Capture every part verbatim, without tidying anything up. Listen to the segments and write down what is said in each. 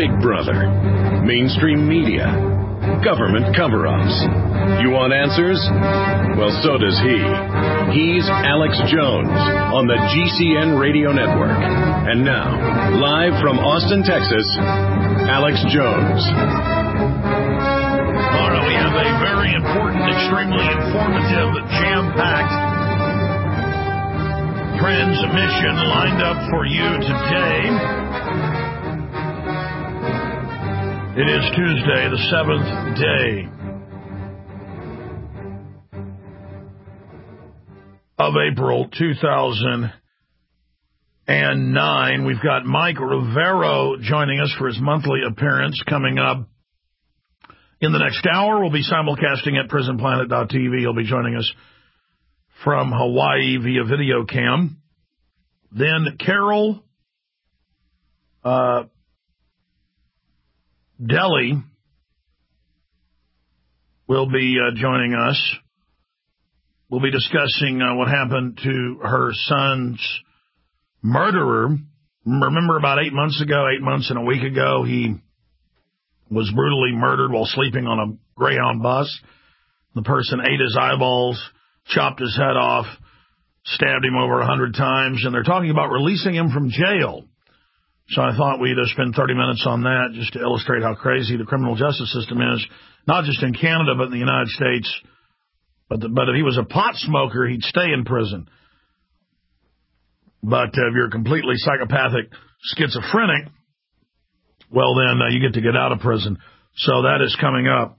Big Brother, mainstream media, government cover-ups. You want answers? Well, so does he. He's Alex Jones on the G C N Radio Network. And now, live from Austin, Texas, Alex Jones. All right, we have a very important, extremely informative, jam-packed transmission lined up for you today. It is Tuesday, the seventh day of April, two thousand nine. We've got Mike Rivero joining us for his monthly appearance coming up in the next hour. We'll be simulcasting at prison planet dot t v. He'll be joining us from Hawaii via video cam. Then Carol uh, Deli will be uh, joining us. We'll be discussing uh, what happened to her son's murderer. Remember about eight months ago, eight months and a week ago, he was brutally murdered while sleeping on a Greyhound bus. The person ate his eyeballs, chopped his head off, stabbed him over a hundred times, and they're talking about releasing him from jail. So I thought we'd uh, spend thirty minutes on that just to illustrate how crazy the criminal justice system is, not just in Canada but in the United States. But, the, but if he was a pot smoker, he'd stay in prison. But uh, if you're completely psychopathic, schizophrenic, well, then uh, you get to get out of prison. So that is coming up.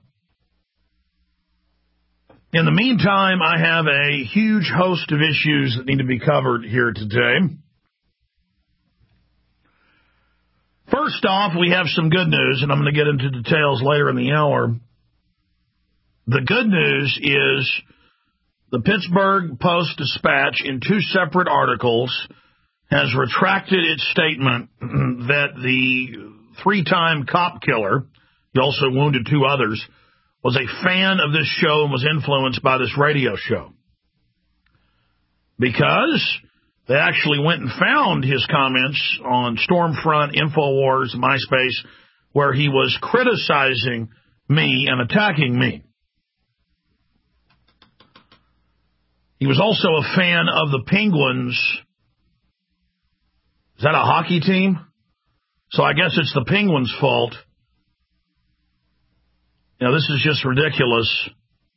In the meantime, I have a huge host of issues that need to be covered here today. First off, we have some good news, and I'm going to get into details later in the hour. The good news is the Pittsburgh Post-Dispatch, in two separate articles, has retracted its statement that the three-time cop killer, he also wounded two others, was a fan of this show and was influenced by this radio show. Because they actually went and found his comments on Stormfront, InfoWars, MySpace, where he was criticizing me and attacking me. He was also a fan of the Penguins. Is that a hockey team? So I guess it's the Penguins' fault. Now, this is just ridiculous.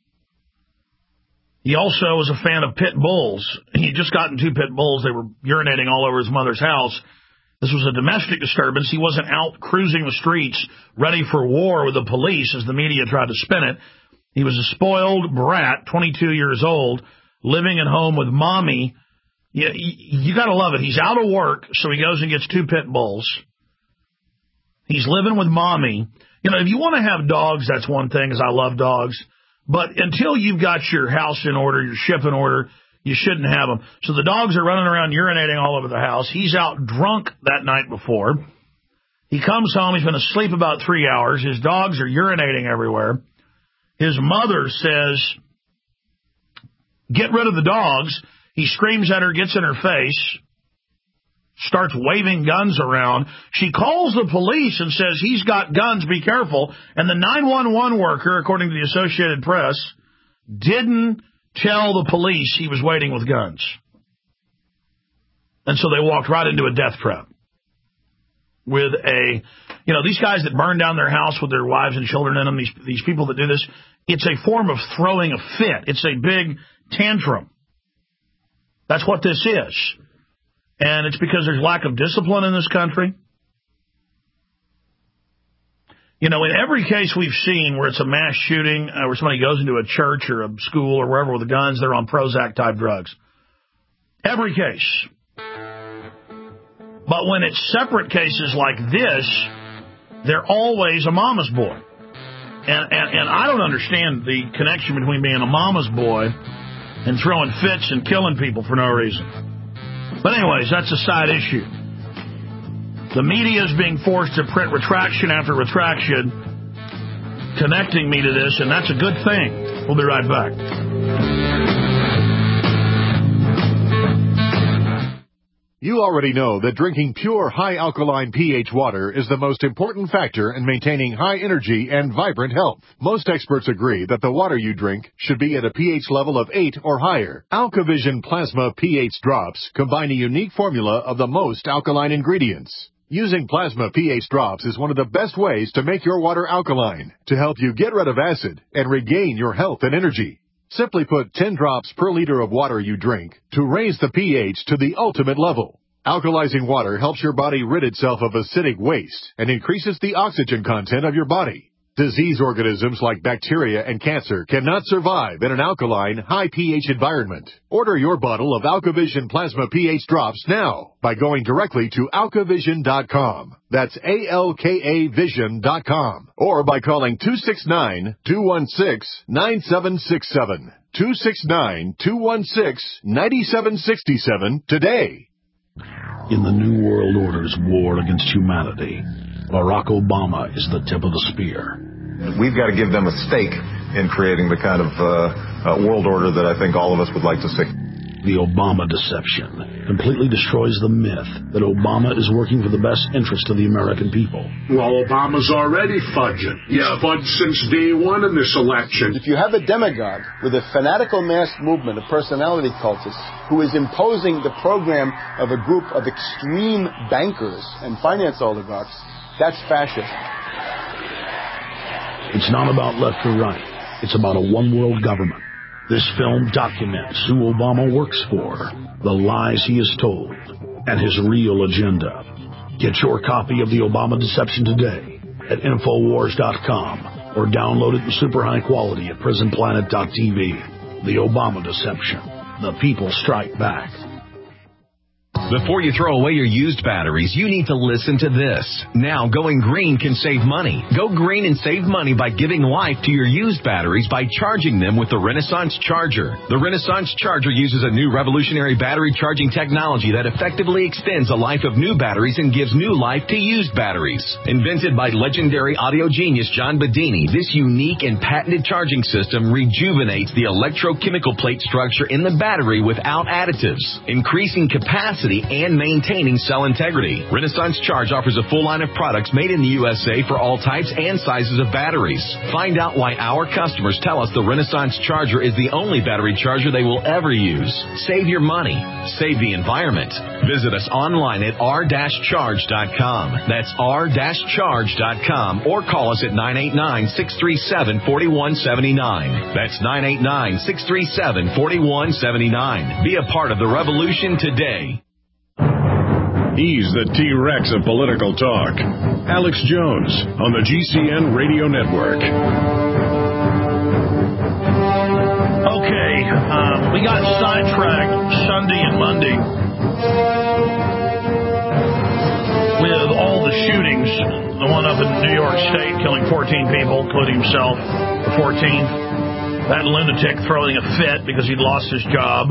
He also was a fan of pit bulls. He had just gotten two pit bulls. They were urinating all over his mother's house. This was a domestic disturbance. He wasn't out cruising the streets ready for war with the police, as the media tried to spin it. He was a spoiled brat, twenty-two years old, living at home with mommy. You, you got to love it. He's out of work, so he goes and gets two pit bulls. He's living with mommy. You know, if you want to have dogs, that's one thing, because I love dogs. But until you've got your house in order, your ship in order, you shouldn't have them. So the dogs are running around urinating all over the house. He's out drunk that night before. He comes home. He's been asleep about three hours. His dogs are urinating everywhere. His mother says, get rid of the dogs. He screams at her, gets in her face, starts waving guns around. She calls the police and says, he's got guns, be careful. And the nine one one worker, according to the Associated Press, didn't tell the police he was waiting with guns. And so they walked right into a death trap with a, you know, these guys that burn down their house with their wives and children in them, these, these people that do this, it's a form of throwing a fit. It's a big tantrum. That's what this is. And it's because there's lack of discipline in this country. You know, in every case we've seen where it's a mass shooting, uh, where somebody goes into a church or a school or wherever with the guns, they're on Prozac-type drugs. Every case. But when it's separate cases like this, they're always a mama's boy. And, and, and I don't understand the connection between being a mama's boy and throwing fits and killing people for no reason. But anyways, that's a side issue. The media is being forced to print retraction after retraction, connecting me to this, and that's a good thing. We'll be right back. You already know that drinking pure high alkaline pH water is the most important factor in maintaining high energy and vibrant health. Most experts agree that the water you drink should be at a pH level of eight or higher. AlkaVision Plasma pH drops combine a unique formula of the most alkaline ingredients. Using Plasma pH drops is one of the best ways to make your water alkaline to help you get rid of acid and regain your health and energy. Simply put ten drops per liter of water you drink to raise the pH to the ultimate level. Alkalizing water helps your body rid itself of acidic waste and increases the oxygen content of your body. Disease organisms like bacteria and cancer cannot survive in an alkaline, high pH environment. Order your bottle of AlkaVision Plasma pH drops now by going directly to alka vision dot com. That's A L K A vision dot com. Or by calling two six nine, two one six, nine seven six seven. two six nine, two one six, nine seven six seven today. In the New World Order's war against humanity, Barack Obama is the tip of the spear. We've got to give them a stake in creating the kind of uh, uh, world order that I think all of us would like to see. The Obama deception completely destroys the myth that Obama is working for the best interest of the American people. Well, Obama's already fudging. He's yeah. fudged since day one in this election. If you have a demagogue with a fanatical mass movement of personality cultists who is imposing the program of a group of extreme bankers and finance oligarchs, that's fascism. It's not about left or right. It's about a one-world government. This film documents who Obama works for, the lies he has told, and his real agenda. Get your copy of The Obama Deception today at Infowars dot com or download it in super high quality at Prison Planet dot T V. The Obama Deception. The people strike back. Before you throw away your used batteries, you need to listen to this. Now, going green can save money. Go green and save money by giving life to your used batteries by charging them with the Renaissance Charger. The Renaissance Charger uses a new revolutionary battery charging technology that effectively extends the life of new batteries and gives new life to used batteries. Invented by legendary audio genius John Bedini, this unique and patented charging system rejuvenates the electrochemical plate structure in the battery without additives, increasing capacity and maintaining cell integrity. Renaissance Charge offers a full line of products made in the U S A for all types and sizes of batteries. Find out why our customers tell us the Renaissance Charger is the only battery charger they will ever use. Save your money. Save the environment. Visit us online at r dash charge dot com. That's r dash charge dot com or call us at nine eight nine, six three seven, four one seven nine. That's nine eight nine, six three seven, four one seven nine. Be a part of the revolution today. He's the T-Rex of political talk. Alex Jones on the G C N Radio Network. Okay, uh, we got sidetracked Sunday and Monday with all the shootings. The one up in New York State killing fourteen people, including himself, the fourteenth. That lunatic throwing a fit because he'd lost his job.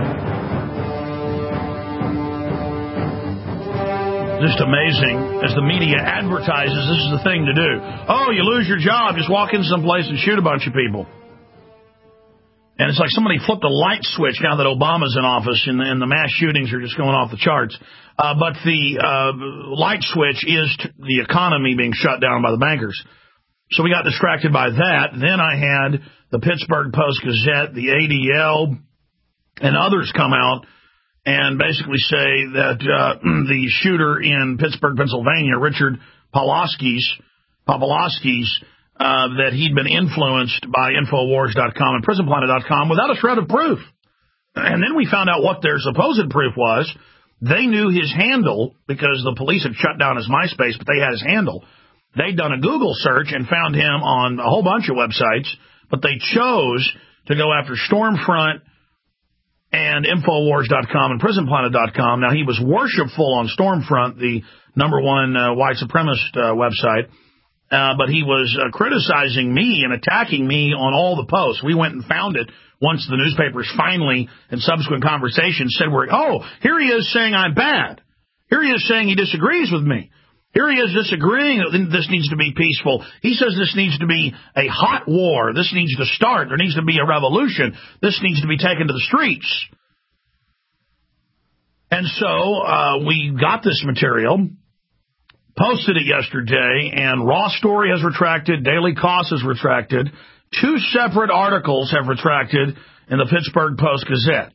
Just amazing. As the media advertises, this is the thing to do. Oh, you lose your job, just walk in someplace and shoot a bunch of people. And it's like somebody flipped a light switch now that Obama's in office, and the, and the mass shootings are just going off the charts. Uh, but the uh, light switch is t- the economy being shut down by the bankers. So we got distracted by that. Then I had the Pittsburgh Post-Gazette, the A D L, and others come out and basically say that uh, the shooter in Pittsburgh, Pennsylvania, Richard Pawlowski's, Pawlowski's, uh, that he'd been influenced by Infowars dot com and Prison Planet dot com without a shred of proof. And then we found out what their supposed proof was. They knew his handle because the police had shut down his MySpace, but they had his handle. They'd done a Google search and found him on a whole bunch of websites, but they chose to go after Stormfront and Infowars dot com and Prison Planet dot com. Now, he was worshipful on Stormfront, the number one uh, white supremacist uh, website, uh, but he was uh, criticizing me and attacking me on all the posts. We went and found it once the newspapers finally, in subsequent conversations, said, we're, oh, here he is saying I'm bad. Here he is saying he disagrees with me. Here he is disagreeing that this needs to be peaceful. He says this needs to be a hot war. This needs to start. There needs to be a revolution. This needs to be taken to the streets. And so uh, we got this material, posted it yesterday, and Raw Story has retracted, Daily Kos has retracted. Two separate articles have retracted in the Pittsburgh Post-Gazette.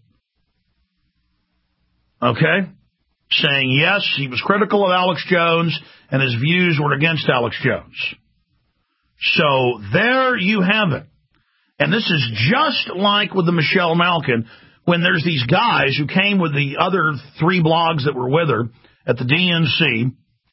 Okay? Saying, yes, he was critical of Alex Jones, and his views were against Alex Jones. So there you have it. And this is just like with the Michelle Malkin, when there's these guys who came with the other three blogs that were with her at the D N C.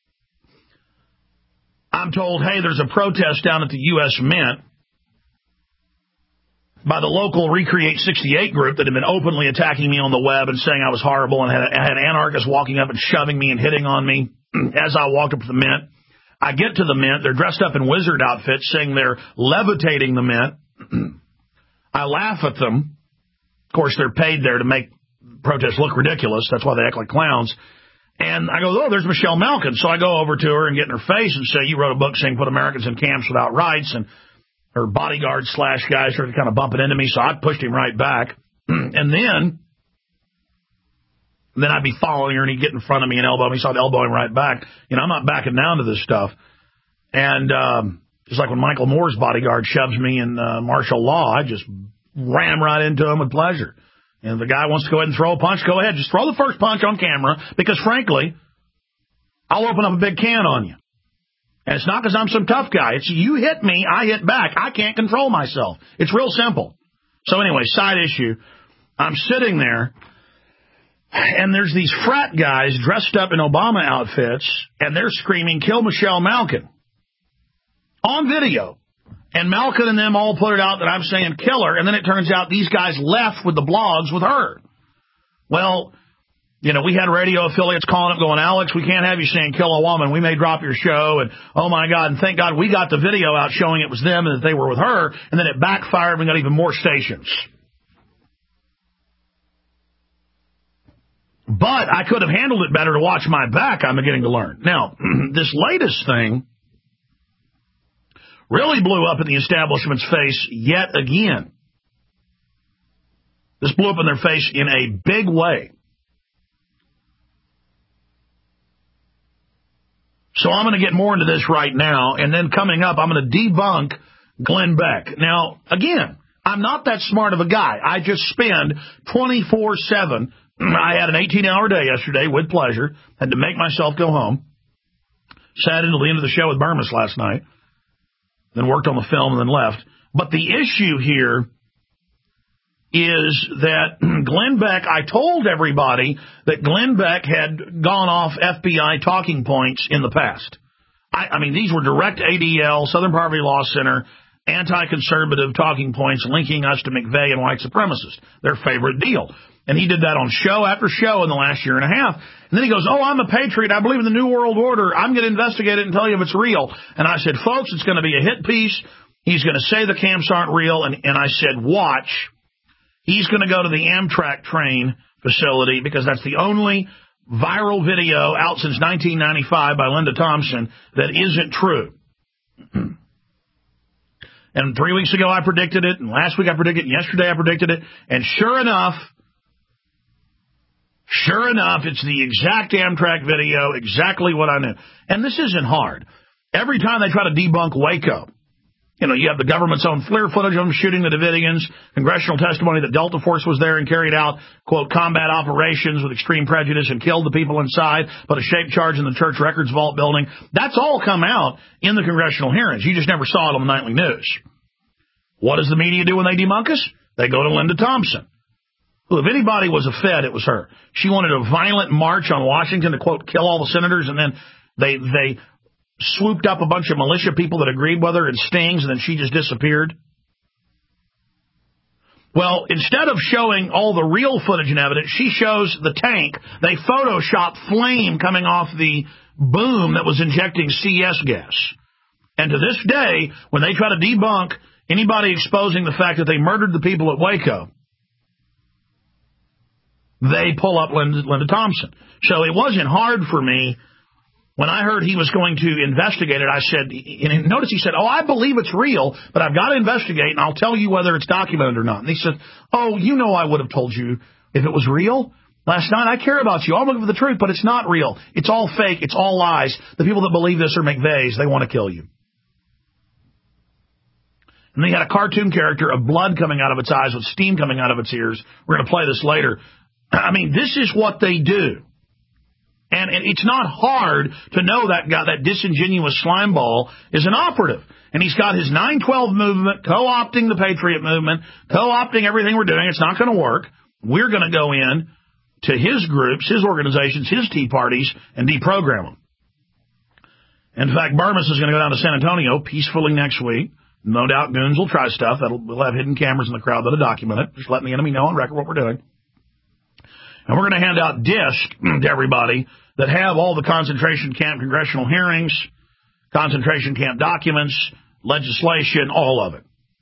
I'm told, hey, there's a protest down at the U S Mint by the local Recreate sixty-eight group that had been openly attacking me on the web and saying I was horrible, and had, had anarchists walking up and shoving me and hitting on me as I walked up to the Mint. I get to the Mint. They're dressed up in wizard outfits saying they're levitating the Mint. I laugh at them. Of course, they're paid there to make protests look ridiculous. That's why they act like clowns. And I go, oh, there's Michelle Malkin. So I go over to her and get in her face and say, you wrote a book saying put Americans in camps without rights. And her bodyguard slash guy started kind of bumping into me, so I pushed him right back. And then, then I'd be following her, and he'd get in front of me and elbow me, so I'd elbow him right back. You know, I'm not backing down to this stuff. And um, just like when Michael Moore's bodyguard shoves me in uh, martial law, I just ram right into him with pleasure. And if the guy wants to go ahead and throw a punch, go ahead. Just throw the first punch on camera, because, frankly, I'll open up a big can on you. And it's not because I'm some tough guy. It's you hit me, I hit back. I can't control myself. It's real simple. So anyway, side issue. I'm sitting there, and there's these frat guys dressed up in Obama outfits, and they're screaming, kill Michelle Malkin, on video. And Malkin and them all put it out that I'm saying kill her, and then it turns out these guys left with the blogs with her. Well, you know, we had radio affiliates calling up going, Alex, we can't have you saying kill a woman. We may drop your show. And, oh, my God, and thank God we got the video out showing it was them and that they were with her. And then it backfired and we got even more stations. But I could have handled it better to watch my back, I'm beginning to learn. Now, this latest thing really blew up in the establishment's face yet again. This blew up in their face in a big way. So I'm going to get more into this right now, and then coming up, I'm going to debunk Glenn Beck. Now, again, I'm not that smart of a guy. I just spend twenty-four seven. I had an eighteen-hour day yesterday with pleasure. Had to make myself go home. Sat until the end of the show with Burmis last night. Then worked on the film and then left. But the issue here is that Glenn Beck, I told everybody that Glenn Beck had gone off F B I talking points in the past. I, I mean, these were direct A D L, Southern Poverty Law Center, anti-conservative talking points linking us to McVeigh and white supremacists, their favorite deal. And he did that on show after show in the last year and a half. And then he goes, oh, I'm a patriot. I believe in the New World Order. I'm going to investigate it and tell you if it's real. And I said, folks, it's going to be a hit piece. He's going to say the camps aren't real. And, and I said, watch. He's going to go to the Amtrak train facility because that's the only viral video out since nineteen ninety-five by Linda Thompson that isn't true. And three weeks ago I predicted it, and last week I predicted it, and yesterday I predicted it, and sure enough, sure enough, it's the exact Amtrak video, exactly what I knew. And this isn't hard. Every time they try to debunk Waco, you know, you have the government's own FLIR footage of them shooting the Davidians, congressional testimony that Delta Force was there and carried out, quote, combat operations with extreme prejudice and killed the people inside, put a shape charge in the church records vault building. That's all come out in the congressional hearings. You just never saw it on the nightly news. What does the media do when they debunk us? They go to Linda Thompson. Well, if anybody was a Fed, it was her. She wanted a violent march on Washington to, quote, kill all the senators, and then they they... swooped up a bunch of militia people that agreed with her in stings, and then she just disappeared. Well, instead of showing all the real footage and evidence, she shows the tank. They Photoshop flame coming off the boom that was injecting C S gas. And to this day, when they try to debunk anybody exposing the fact that they murdered the people at Waco, they pull up Linda, Linda Thompson. So it wasn't hard for me. When I heard he was going to investigate it, I said, and notice he said, oh, I believe it's real, but I've got to investigate, and I'll tell you whether it's documented or not. And he said, oh, you know I would have told you if it was real. last night. I care about you. I'm looking for the truth, but it's not real. It's all fake. It's all lies. The people that believe this are McVeighs. They want to kill you. And they had a cartoon character of blood coming out of its eyes with steam coming out of its ears. We're going to play this later. I mean, this is what they do. And it's not hard to know that guy, that disingenuous slimeball, is an operative. And he's got his nine twelve movement, co-opting the Patriot movement, co-opting everything we're doing. It's not going to work. We're going to go in to his groups, his organizations, his Tea Parties, and deprogram them. In fact, Burmis is going to go down to San Antonio peacefully next week. No doubt goons will try stuff. That'll, we'll have hidden cameras in the crowd that'll document it. Just letting the enemy know on record what we're doing. And we're going to hand out discs to everybody that have all the concentration camp congressional hearings, concentration camp documents, legislation, all of it.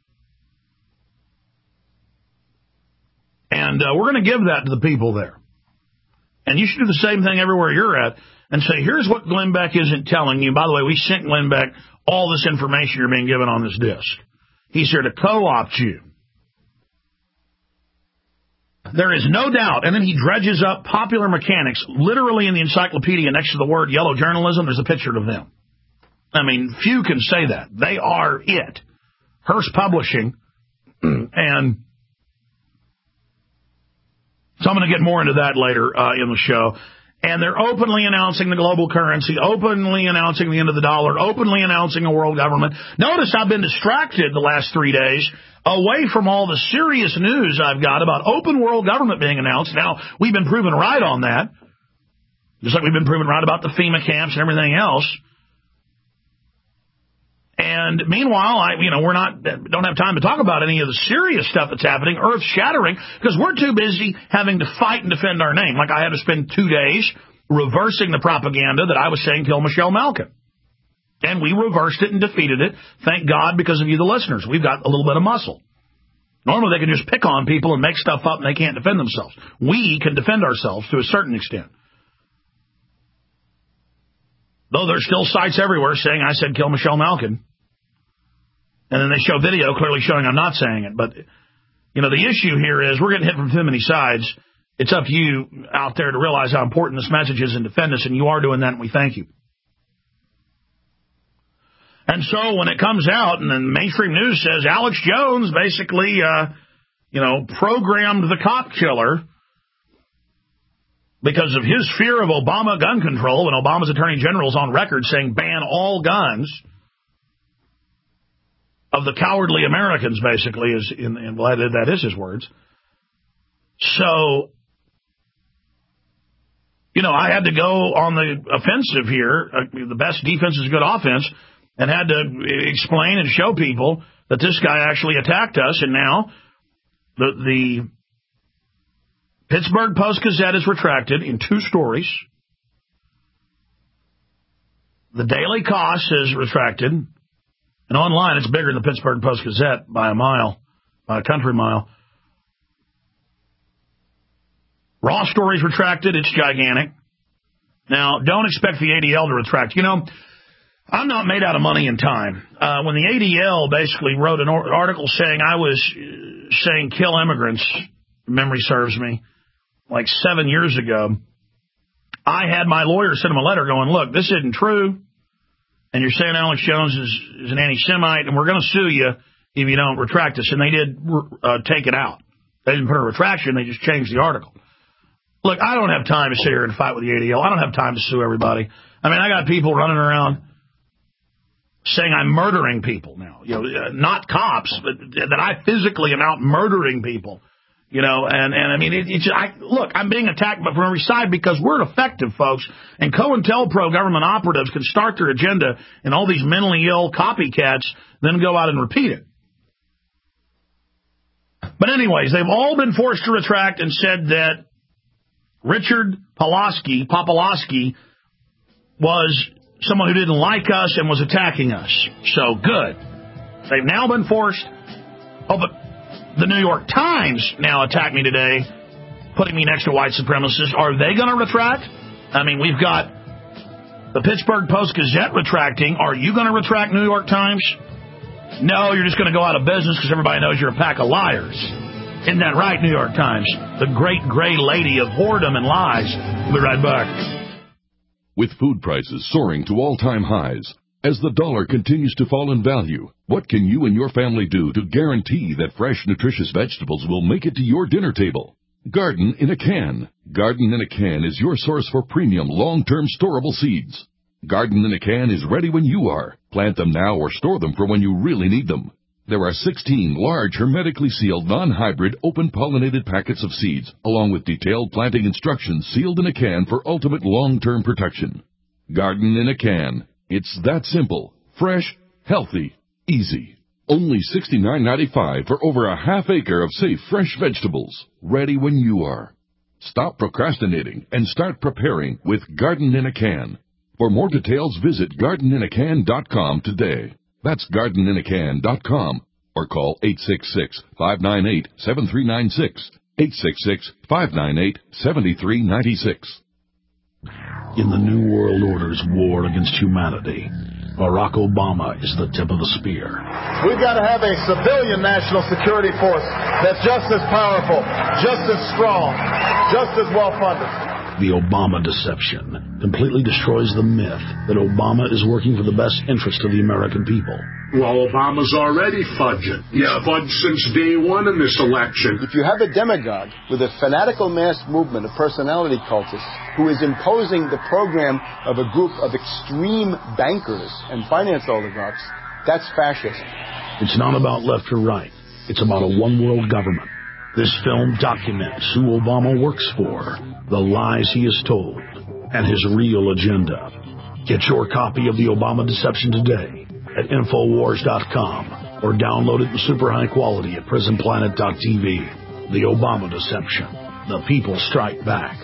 And uh, we're going to give that to the people there. And you should do the same thing everywhere you're at and say, here's what Glenn Beck isn't telling you. By the way, we sent Glenn Beck all this information you're being given on this disc. He's here to co-opt you. There is no doubt. And then he dredges up Popular Mechanics, literally in the encyclopedia next to the word yellow journalism, there's a picture of them. I mean, few can say that. They are it. Hearst Publishing. And so I'm going to get more into that later uh, in the show. And they're openly announcing the global currency, openly announcing the end of the dollar, openly announcing a world government. Notice I've been distracted the last three days away from all the serious news I've got about open world government being announced. Now, we've been proven right on that, just like we've been proven right about the FEMA camps and everything else. And meanwhile, I, you know, we're not, don't have time to talk about any of the serious stuff that's happening, earth-shattering, because we're too busy having to fight and defend our name. Like I had to spend two days reversing the propaganda that I was saying kill Michelle Malkin. And we reversed it and defeated it. Thank God, because of you, the listeners. We've got a little bit of muscle. Normally, they can just pick on people and make stuff up and they can't defend themselves. We can defend ourselves to a certain extent. Though there's still sites everywhere saying I said kill Michelle Malkin. And then they show video clearly showing I'm not saying it. But, you know, the issue here is we're getting hit from too many sides. It's up to you out there to realize how important this message is and defend us, and you are doing that, and we thank you. And so when it comes out and then mainstream news says Alex Jones basically, uh, you know, programmed the cop killer because of his fear of Obama gun control, and Obama's attorney general is on record saying ban all guns of the cowardly Americans, basically, is in, in well, that is his words. So, you know, I had to go on the offensive here. Uh, the best defense is good offense, and had to explain and show people that this guy actually attacked us. And now the, the Pittsburgh Post-Gazette is retracted in two stories. The Daily Kos is retracted. And online, it's bigger than the Pittsburgh Post-Gazette by a mile, by a country mile. Raw Story's retracted. It's gigantic. Now, don't expect the A D L to retract. You know, I'm not made out of money and time. Uh, when the A D L basically wrote an or- article saying I was saying kill immigrants, memory serves me, like seven years ago, I had my lawyer send him a letter going, look, this isn't true. And you're saying Alex Jones is, is an anti-Semite, and we're going to sue you if you don't retract this. And they did uh, take it out. They didn't put a retraction. They just changed the article. Look, I don't have time to sit here and fight with the A D L. I don't have time to sue everybody. I mean, I got people running around saying I'm murdering people now. You know, uh, not cops, but that I physically am out murdering people. You know, and, and I mean, it, it's, I, look, I'm being attacked from every side because we're effective, folks. And COINTELPRO government operatives can start their agenda and all these mentally ill copycats then go out and repeat it. But anyways, they've all been forced to retract and said that Richard Pawlowski, Popolowski, was someone who didn't like us and was attacking us. So good. They've now been forced. Oh, but the New York Times now attacked me today, putting me next to white supremacists. Are they going to retract? I mean, we've got the Pittsburgh Post-Gazette retracting. Are you going to retract, New York Times? No, you're just going to go out of business because everybody knows you're a pack of liars. Isn't that right, New York Times? The great gray lady of whoredom and lies. We'll be right back. With food prices soaring to all-time highs, as the dollar continues to fall in value, what can you and your family do to guarantee that fresh, nutritious vegetables will make it to your dinner table? Garden in a Can. Garden in a Can is your source for premium, long-term storable seeds. Garden in a Can is ready when you are. Plant them now or store them for when you really need them. There are sixteen large, hermetically sealed, non-hybrid, open-pollinated packets of seeds, along with detailed planting instructions sealed in a can for ultimate long-term protection. Garden in a Can. It's that simple, fresh, healthy, easy. Only sixty-nine ninety-five for over a half acre of safe, fresh vegetables, ready when you are. Stop procrastinating and start preparing with Garden in a Can. For more details, visit garden in a can dot com today. That's garden in a can dot com or call eight six six, five nine eight, seven three nine six, eight six six, five nine eight, seven three nine six. In the New World Order's war against humanity, Barack Obama is the tip of the spear. We've got to have a civilian national security force that's just as powerful, just as strong, just as well-funded. The Obama deception completely destroys the myth that Obama is working for the best interest of the American people. Well, Obama's already fudging. He's fudged since day one in this election. If you have a demagogue with a fanatical mass movement of personality cultists who is imposing the program of a group of extreme bankers and finance oligarchs, that's fascism. It's not about left or right. It's about a one-world government. This film documents who Obama works for, the lies he has told, and his real agenda. Get your copy of The Obama Deception today at Infowars dot com or download it in super high quality at prison planet dot t v. The Obama Deception. The people strike back.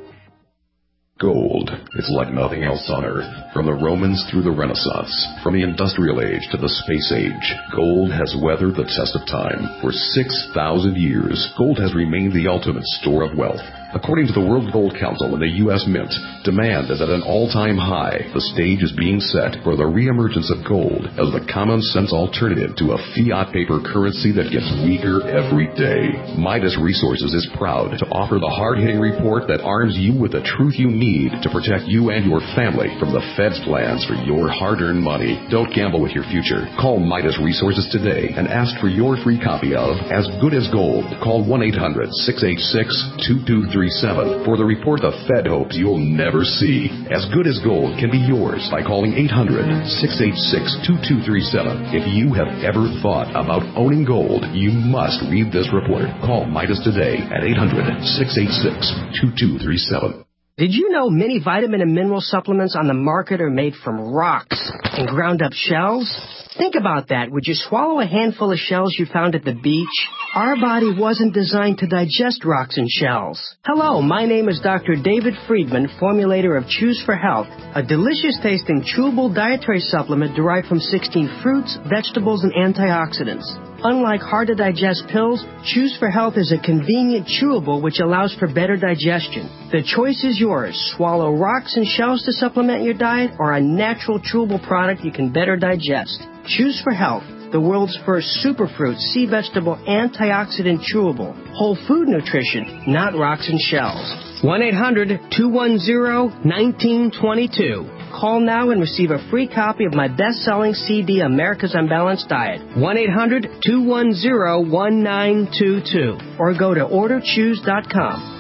Gold. It's like nothing else on Earth. From the Romans through the Renaissance, from the Industrial Age to the Space Age, gold has weathered the test of time. For six thousand years, gold has remained the ultimate store of wealth. According to the World Gold Council and the U S Mint, demand is at an all-time high. The stage is being set for the reemergence of gold as the common-sense alternative to a fiat paper currency that gets weaker every day. Midas Resources is proud to offer the hard-hitting report that arms you with the truth you need to protect you and your family from the Fed's plans for your hard-earned money. Don't gamble with your future. Call Midas Resources today and ask for your free copy of As Good as Gold. Call one eight hundred, six eight six, two two three seven for the report the Fed hopes you'll never see. As Good as Gold can be yours by calling eight hundred, six eight six, two two three seven. If you have ever thought about owning gold, you must read this report. Call Midas today at eight hundred, six eight six, two two three seven. Did you know many vitamin and mineral supplements on the market are made from rocks and ground up shells? Think about that. Would you swallow a handful of shells you found at the beach? Our body wasn't designed to digest rocks and shells. Hello, my name is Doctor David Friedman, formulator of Choose for Health, a delicious-tasting chewable dietary supplement derived from sixteen fruits, vegetables, and antioxidants. Unlike hard-to-digest pills, Choose for Health is a convenient chewable which allows for better digestion. The choice is yours. Swallow rocks and shells to supplement your diet or a natural chewable product you can better digest. Choose for Health, the world's first superfruit, sea vegetable, antioxidant chewable. Whole food nutrition, not rocks and shells. one eight hundred, two one zero, one nine two two. Call now and receive a free copy of my best-selling C D, America's Unbalanced Diet. one eight hundred, two one zero, one nine two two. Or go to order choose dot com.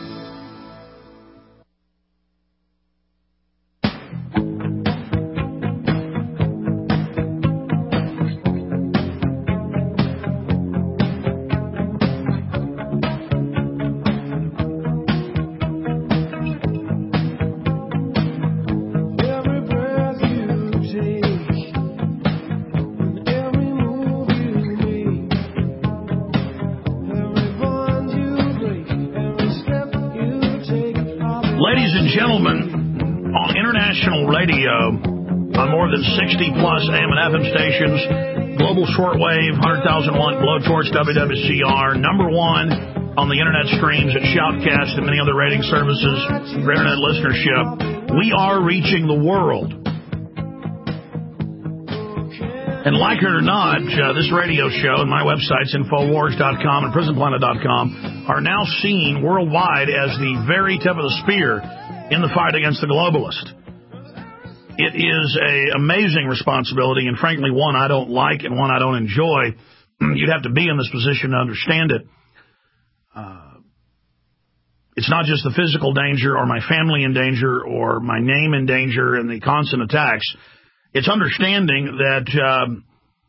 Ladies and gentlemen, on international radio, on more than sixty plus A M and F M stations, global shortwave, one hundred thousand watt blowtorch W W C R, number one on the internet streams at Shoutcast and many other rating services for internet listenership. We are reaching the world. And like it or not, uh, this radio show and my websites, Infowars dot com and Prison Planet dot com, are now seen worldwide as the very tip of the spear in the fight against the globalist. It is an amazing responsibility, and frankly, one I don't like and one I don't enjoy. You'd have to be in this position to understand it. Uh, it's not just the physical danger or my family in danger or my name in danger and the constant attacks. It's understanding that um,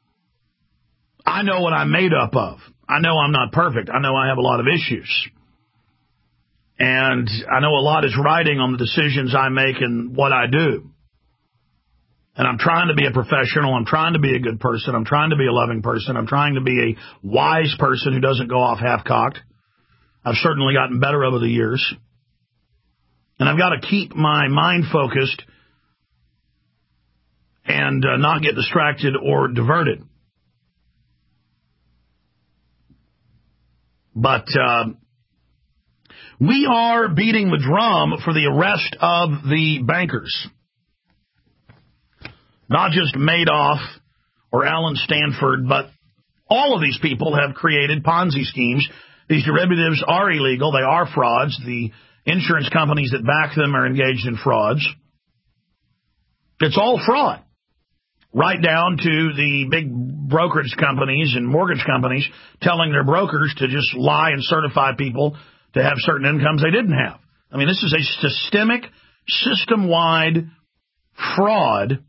I know what I'm made up of. I know I'm not perfect. I know I have a lot of issues. And I know a lot is riding on the decisions I make and what I do. And I'm trying to be a professional. I'm trying to be a good person. I'm trying to be a loving person. I'm trying to be a wise person who doesn't go off half-cocked. I've certainly gotten better over the years. And I've got to keep my mind focused and uh, not get distracted or diverted. But uh, we are beating the drum for the arrest of the bankers. Not just Madoff or Alan Stanford, but all of these people have created Ponzi schemes. These derivatives are illegal. They are frauds. The insurance companies that back them are engaged in frauds. It's all fraud. Right down to the big brokerage companies and mortgage companies telling their brokers to just lie and certify people to have certain incomes they didn't have. I mean, this is a systemic, system-wide fraud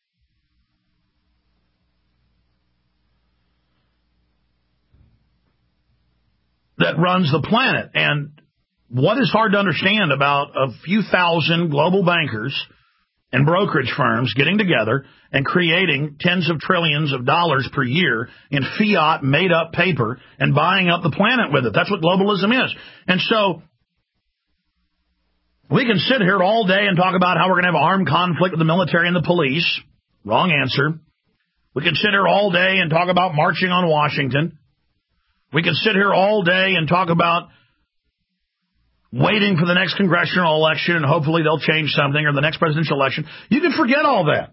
that runs the planet. And what is hard to understand about a few thousand global bankers and brokerage firms getting together and creating tens of trillions of dollars per year in fiat made-up paper and buying up the planet with it. That's what globalism is. And so we can sit here all day and talk about how we're going to have armed conflict with the military and the police. Wrong answer. We can sit here all day and talk about marching on Washington. We can sit here all day and talk about waiting for the next congressional election and hopefully they'll change something, or the next presidential election. You can forget all that.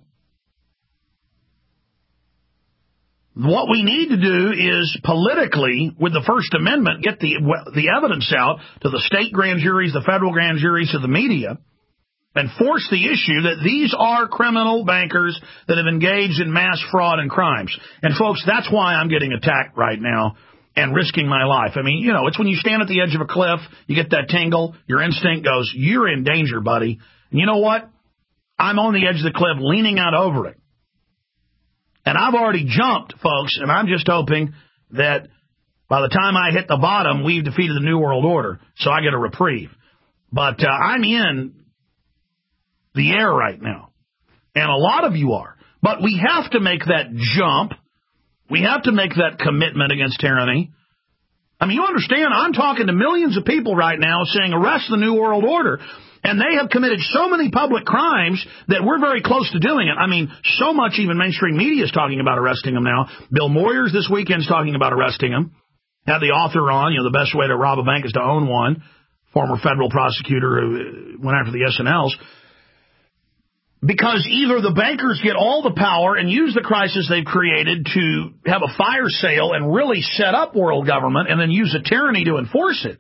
What we need to do is politically, with the First Amendment, get the the evidence out to the state grand juries, the federal grand juries, to the media, and force the issue that these are criminal bankers that have engaged in mass fraud and crimes. And folks, that's why I'm getting attacked right now and risking my life. I mean, you know, it's when you stand at the edge of a cliff, you get that tingle, your instinct goes, you're in danger, buddy. And you know what? I'm on the edge of the cliff leaning out over it. And I've already jumped, folks, and I'm just hoping that by the time I hit the bottom, we've defeated the New World Order, so I get a reprieve. But uh, I'm in the air right now, and a lot of you are. But we have to make that jump. We have to make that commitment against tyranny. I mean, you understand, I'm talking to millions of people right now saying arrest the New World Order. And they have committed so many public crimes that we're very close to doing it. I mean, so much even mainstream media is talking about arresting them now. Bill Moyers this weekend is talking about arresting them. Had the author on, you know, the best way to rob a bank is to own one. Former federal prosecutor who went after the S N Ls. Because either the bankers get all the power and use the crisis they've created to have a fire sale and really set up world government and then use a tyranny to enforce it.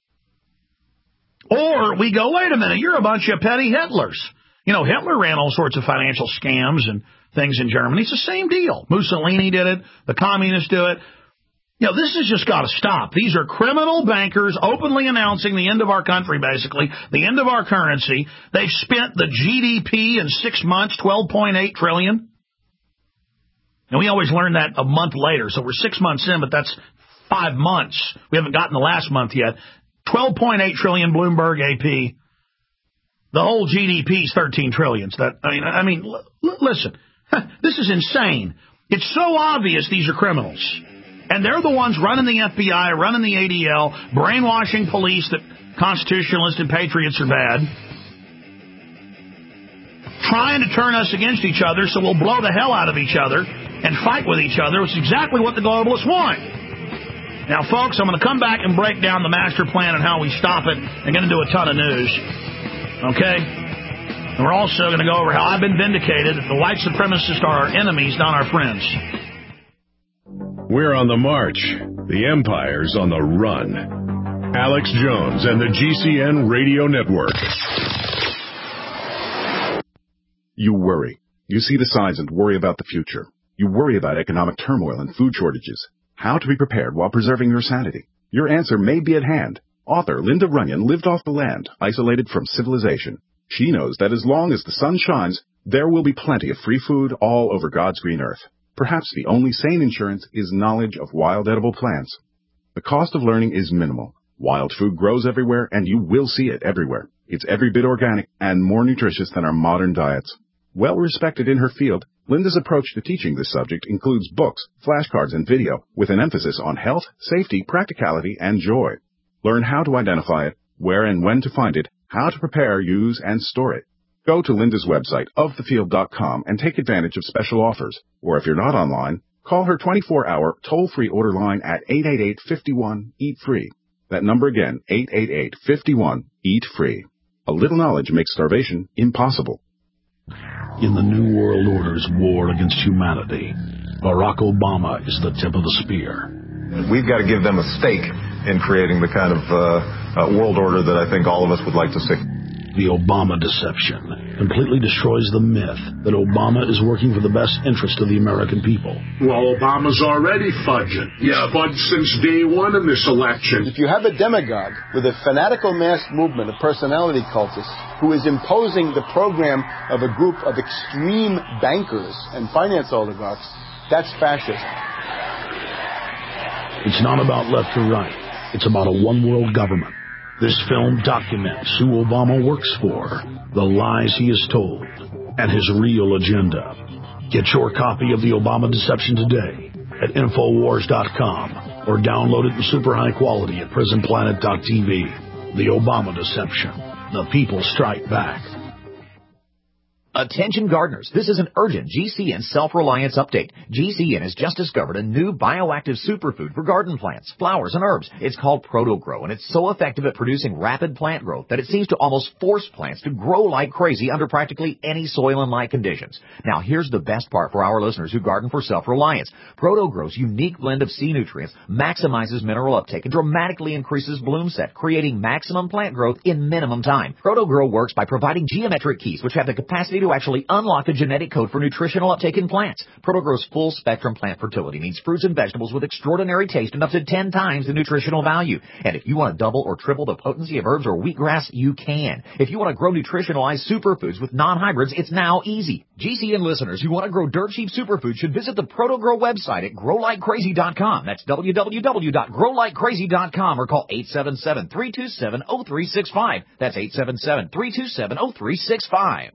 Or we go, wait a minute, you're a bunch of petty Hitlers. You know, Hitler ran all sorts of financial scams and things in Germany. It's the same deal. Mussolini did it. The communists do it. You know, this has just got to stop. These are criminal bankers openly announcing the end of our country, basically, the end of our currency. They've spent the G D P in six months, twelve point eight trillion dollars. And we always learn that a month later. So we're six months in, but that's five months. We haven't gotten the last month yet. twelve point eight trillion dollars Bloomberg A P. The whole G D P is thirteen trillion dollars. That, I mean, I mean, l- listen, this is insane. It's so obvious these are criminals. And they're the ones running the F B I, running the A D L, brainwashing police that constitutionalists and patriots are bad, trying to turn us against each other so we'll blow the hell out of each other and fight with each other, which is exactly what the globalists want. Now, folks, I'm going to come back and break down the master plan and how we stop it. I'm going to do a ton of news. Okay? And we're also going to go over how I've been vindicated that the white supremacists are our enemies, not our friends. We're on the march. The empire's on the run. Alex Jones and the G C N Radio Network. You worry. You see the signs and worry about the future. You worry about economic turmoil and food shortages. How to be prepared while preserving your sanity. Your answer may be at hand. Author Linda Runyon lived off the land, isolated from civilization. She knows that as long as the sun shines, there will be plenty of free food all over God's green earth. Perhaps the only sane insurance is knowledge of wild edible plants. The cost of learning is minimal. Wild food grows everywhere, and you will see it everywhere. It's every bit organic and more nutritious than our modern diets. Well respected in her field, Linda's approach to teaching this subject includes books, flashcards, and video, with an emphasis on health, safety, practicality, and joy. Learn how to identify it, where and when to find it, how to prepare, use, and store it. Go to Linda's website, of the field dot com, and take advantage of special offers. Or if you're not online, call her twenty-four hour toll-free order line at eight eight eight, five one, eat free. That number again, eight eight eight, five one, eat free. A little knowledge makes starvation impossible. In the New World Order's war against humanity, Barack Obama is the tip of the spear. We've got to give them a stake in creating the kind of uh, uh, world order that I think all of us would like to see. The Obama deception completely destroys the myth that Obama is working for the best interest of the American people. Well, Obama's already fudging. Yeah, fudged since day one in this election. If you have a demagogue with a fanatical mass movement of personality cultists who is imposing the program of a group of extreme bankers and finance oligarchs, that's fascism. It's not about left or right. It's about a one-world government. This film documents who Obama works for, the lies he has told, and his real agenda. Get your copy of The Obama Deception today at Infowars dot com or download it in super high quality at Prison Planet dot T V. The Obama Deception. The people strike back. Attention gardeners, this is an urgent G C N self-reliance update. G C N has just discovered a new bioactive superfood for garden plants, flowers, and herbs. It's called ProtoGrow, and it's so effective at producing rapid plant growth that it seems to almost force plants to grow like crazy under practically any soil and light conditions. Now, here's the best part for our listeners who garden for self-reliance. ProtoGrow's unique blend of sea nutrients maximizes mineral uptake and dramatically increases bloom set, creating maximum plant growth in minimum time. ProtoGrow works by providing geometric keys, which have the capacity to actually unlock the genetic code for nutritional uptake in plants. ProtoGrow's full-spectrum plant fertility means fruits and vegetables with extraordinary taste and up to ten times the nutritional value. And if you want to double or triple the potency of herbs or wheatgrass, you can. If you want to grow nutritionalized superfoods with non-hybrids, it's now easy. G C N listeners who want to grow dirt-cheap superfoods should visit the ProtoGrow website at grow like crazy dot com. That's w w w dot grow like crazy dot com or call eight seven seven, three two seven, zero three six five. That's eight seven seven, three two seven, zero three six five.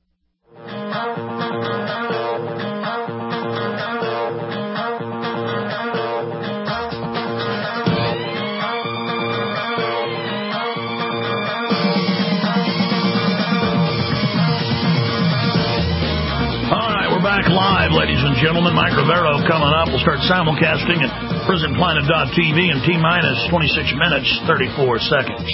Back live, ladies and gentlemen. Mike Rivero coming up. We'll start simulcasting at Prison Planet dot T V in T-minus twenty-six minutes, thirty-four seconds.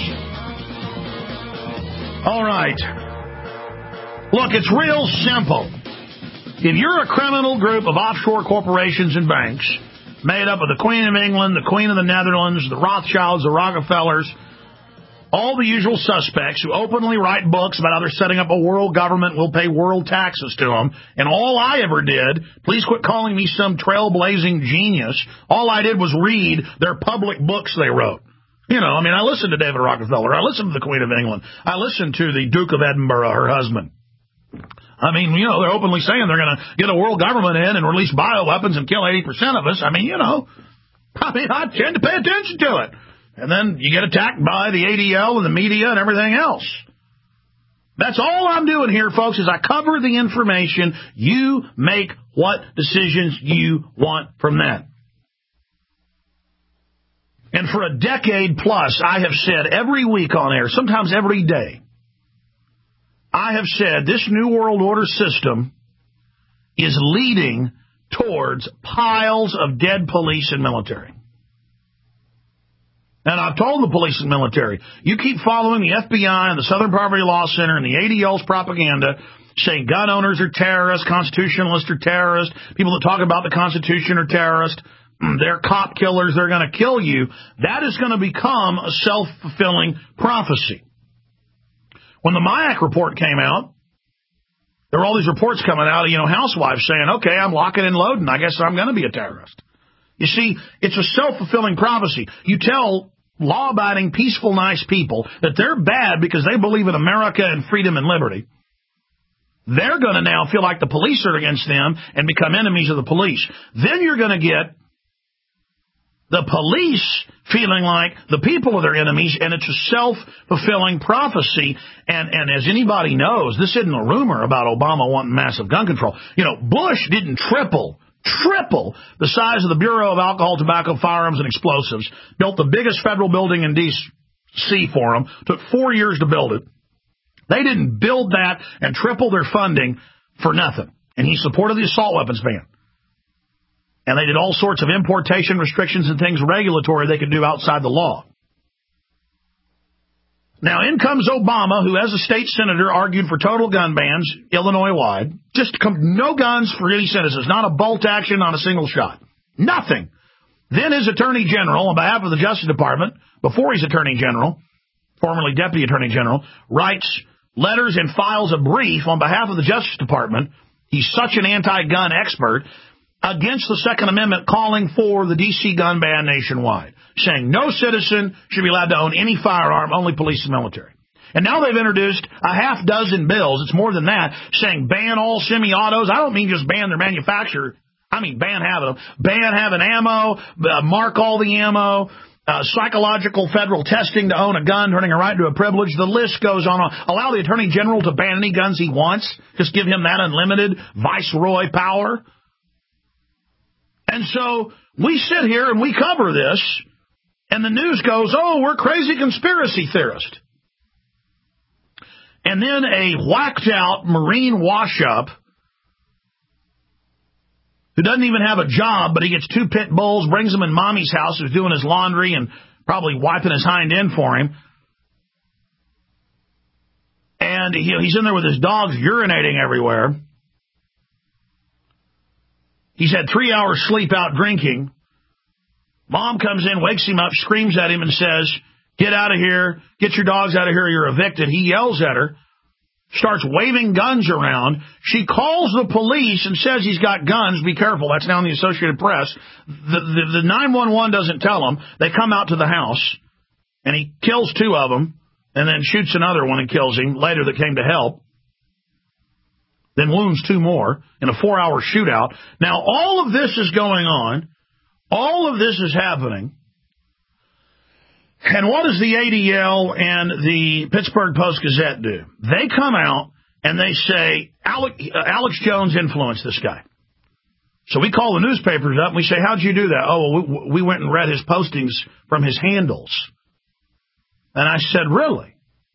All right. Look, it's real simple. If you're a criminal group of offshore corporations and banks made up of the Queen of England, the Queen of the Netherlands, the Rothschilds, the Rockefellers, all the usual suspects who openly write books about how they're setting up a world government, will pay world taxes to them. And all I ever did, please quit calling me some trailblazing genius, all I did was read their public books they wrote. You know, I mean, I listened to David Rockefeller. I listened to the Queen of England. I listened to the Duke of Edinburgh, her husband. I mean, you know, they're openly saying they're going to get a world government in and release bioweapons and kill eighty percent of us. I mean, you know, I mean, I tend to pay attention to it. And then you get attacked by the A D L and the media and everything else. That's all I'm doing here, folks, is I cover the information. You make what decisions you want from that. And for a decade plus, I have said every week on air, sometimes every day, I have said this New World Order system is leading towards piles of dead police and military. And I've told the police and military, you keep following the F B I and the Southern Poverty Law Center and the A D L's propaganda saying gun owners are terrorists, constitutionalists are terrorists, people that talk about the Constitution are terrorists, they're cop killers, they're going to kill you. That is going to become a self-fulfilling prophecy. When the MIAC report came out, there were all these reports coming out of, you know, housewives saying, okay, I'm locking and loading. I guess I'm going to be a terrorist. You see, it's a self-fulfilling prophecy. You tell law-abiding, peaceful, nice people that they're bad because they believe in America and freedom and liberty. They're going to now feel like the police are against them and become enemies of the police. Then you're going to get the police feeling like the people are their enemies, and it's a self-fulfilling prophecy. And, and as anybody knows, this isn't a rumor about Obama wanting massive gun control. You know, Bush didn't triple, triple the size of the Bureau of Alcohol, Tobacco, Firearms, and Explosives, built the biggest federal building in D C for them, took four years to build it. They didn't build that and triple their funding for nothing. And he supported the assault weapons ban. And they did all sorts of importation restrictions and things regulatory they could do outside the law. Now, in comes Obama, who as a state senator argued for total gun bans, Illinois-wide. Just no guns for any citizens, not a bolt action, not a single shot. Nothing. Then his attorney general, on behalf of the Justice Department, before he's attorney general, formerly deputy attorney general, writes letters and files a brief on behalf of the Justice Department. He's such an anti-gun expert, against the Second Amendment, calling for the D C gun ban nationwide, saying no citizen should be allowed to own any firearm, only police and military. And now they've introduced a half dozen bills, it's more than that, saying ban all semi-autos. I don't mean just ban their manufacturer. I mean ban having them. Ban having ammo, uh, mark all the ammo, uh, psychological federal testing to own a gun, turning a right into a privilege. The list goes on. Allow the Attorney General to ban any guns he wants. Just give him that unlimited viceroy power. And so we sit here and we cover this, and the news goes, oh, we're crazy conspiracy theorists. And then a whacked-out Marine wash-up who doesn't even have a job, but he gets two pit bulls, brings them in mommy's house, who's doing his laundry and probably wiping his hind end for him. And he, he's in there with his dogs urinating everywhere. He's had three hours sleep out drinking. Mom comes in, wakes him up, screams at him and says, get out of here, get your dogs out of here, you're evicted. He yells at her, starts waving guns around. She calls the police and says he's got guns, be careful. That's now in the Associated Press. The, the, the nine one one doesn't tell them. They come out to the house, and he kills two of them, and then shoots another one and kills him later that came to help. Then wounds two more in a four-hour shootout. Now, all of this is going on. All of this is happening. And what does the A D L and the Pittsburgh Post-Gazette do? They come out and they say, Alex, uh, Alex Jones influenced this guy. So we call the newspapers up and we say, how'd you do that? Oh, well, we, we went and read his postings from his handles. And I said, really?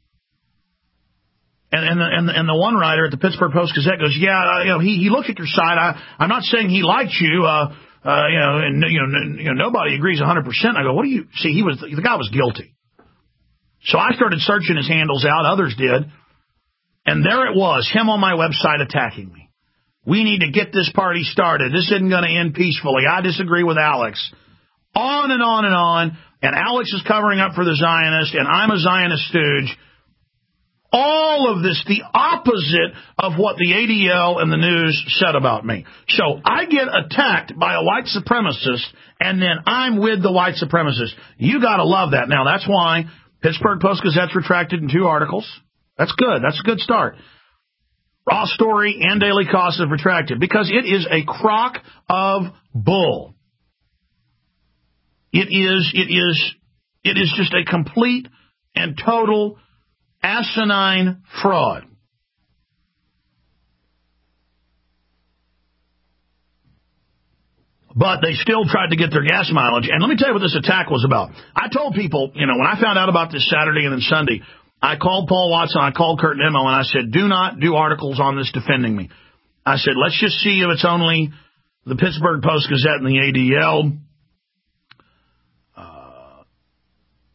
And, and, the, and, the, and the one writer at the Pittsburgh Post-Gazette goes, yeah, uh, you know, he, he looked at your site. I, I'm not saying he liked you, uh, uh, you know, and you know, n- you know, nobody agrees one hundred percent. I go, what do you see? He was the guy was guilty. So I started searching his handles out. Others did, and there it was, him on my website attacking me. We need to get this party started. This isn't going to end peacefully. I disagree with Alex. On and on and on. And Alex is covering up for the Zionist, and I'm a Zionist stooge. All of this, the opposite of what the A D L and the news said about me. So I get attacked by a white supremacist, and then I'm with the white supremacist. You got to love that. Now, that's why Pittsburgh Post-Gazette's retracted in two articles. That's good. That's a good start. Raw Story and Daily Kos have retracted because it is a crock of bull. It is, it is, it is just a complete and total asinine fraud. But they still tried to get their gas mileage. And let me tell you what this attack was about. I told people, you know, when I found out about this Saturday and then Sunday, I called Paul Watson, I called Kurt Nimmo, and I said, do not do articles on this defending me. I said, let's just see if it's only the Pittsburgh Post-Gazette and the A D L. Uh,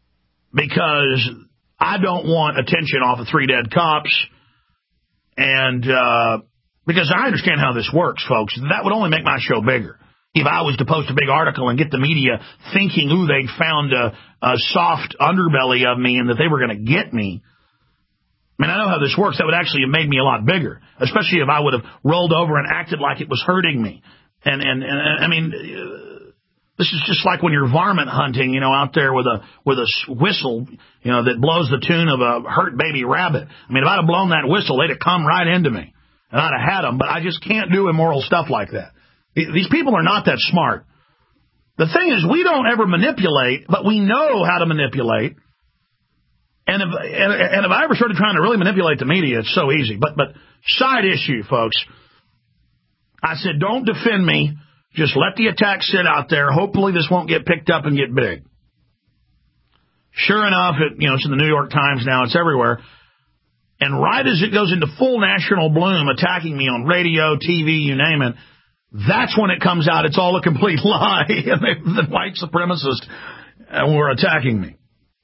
because I don't want attention off of three dead cops. And uh, because I understand how this works, folks. That would only make my show bigger. If I was to post a big article and get the media thinking, ooh, they'd found a, a soft underbelly of me and that they were going to get me. I mean, I know how this works. That would actually have made me a lot bigger, especially if I would have rolled over and acted like it was hurting me. And, and, and I mean, uh, this is just like when you're varmint hunting, you know, out there with a with a whistle, you know, that blows the tune of a hurt baby rabbit. I mean, if I'd have blown that whistle, they'd have come right into me, and I'd have had them. But I just can't do immoral stuff like that. These people are not that smart. The thing is, we don't ever manipulate, but we know how to manipulate. And if, and, and if I ever started trying to really manipulate the media, it's so easy. But but side issue, folks. I said, don't defend me. Just let the attack sit out there. Hopefully this won't get picked up and get big. Sure enough, it, you know, it's in the New York Times now. It's everywhere. And right as it goes into full national bloom, attacking me on radio, T V, you name it, that's when it comes out. It's all a complete lie. And they, the white supremacists uh, were attacking me.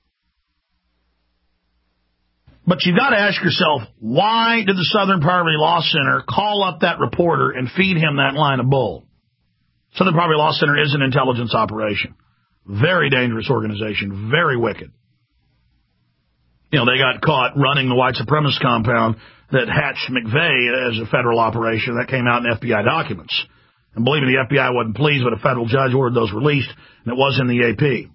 But you've got to ask yourself, why did the Southern Poverty Law Center call up that reporter and feed him that line of bull? Southern Poverty Law Center is an intelligence operation. Very dangerous organization. Very wicked. You know, they got caught running the white supremacist compound that hatched McVeigh as a federal operation. That came out in F B I documents. And believe me, the F B I wasn't pleased, but a federal judge ordered those released, and it was in the A P.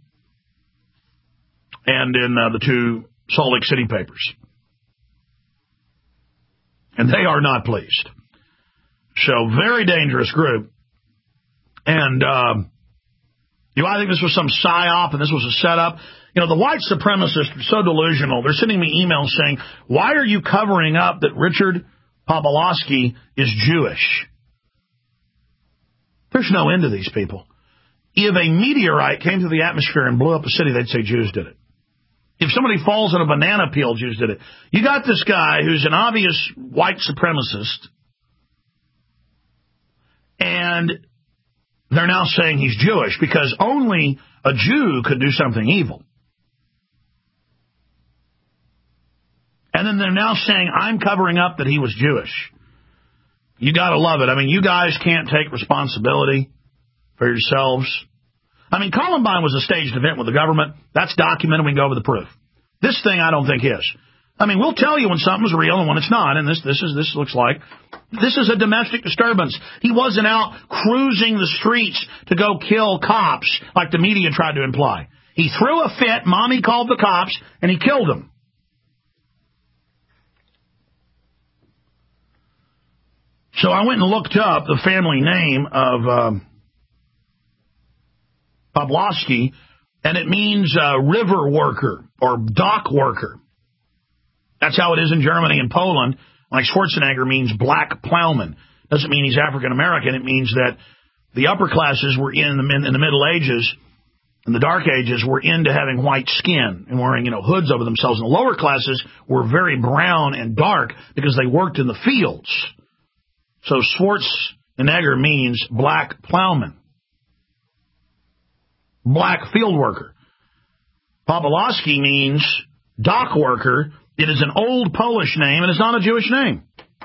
And in uh, the two Salt Lake City papers. And they are not pleased. So, very dangerous group. And, um, you know, I think this was some psyop and this was a setup. You know, the white supremacists are so delusional. They're sending me emails saying, why are you covering up that Richard Pawlowski is Jewish? There's no end to these people. If a meteorite came through the atmosphere and blew up a city, they'd say Jews did it. If somebody falls in a banana peel, Jews did it. You got this guy who's an obvious white supremacist, and they're now saying he's Jewish because only a Jew could do something evil. And then they're now saying I'm covering up that he was Jewish. You got to love it. I mean, you guys can't take responsibility for yourselves. I mean, Columbine was a staged event with the government. That's documented. We can go over the proof. This thing I don't think is. I mean, we'll tell you when something's real and when it's not. And this this is this looks like this is a domestic disturbance. He wasn't out cruising the streets to go kill cops like the media tried to imply. He threw a fit. Mommy called the cops and he killed them. So I went and looked up the family name of um, Pawlowski, and it means uh, river worker or dock worker. That's how it is in Germany and Poland. Like Schwarzenegger means black plowman. Doesn't mean he's African American. It means that the upper classes were in the in the Middle Ages, in the Dark Ages, were into having white skin and wearing, you know, hoods over themselves. And the lower classes were very brown and dark because they worked in the fields. So Schwarzenegger means black plowman, black field worker. Pawlowski means dock worker. It is an old Polish name, and it's not a Jewish name.